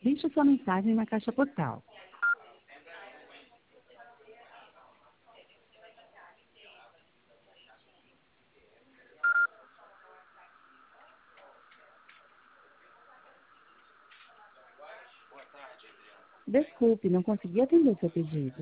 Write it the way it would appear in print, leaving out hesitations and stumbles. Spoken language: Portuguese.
Deixe sua mensagem na caixa postal. Desculpe, não consegui atender seu pedido.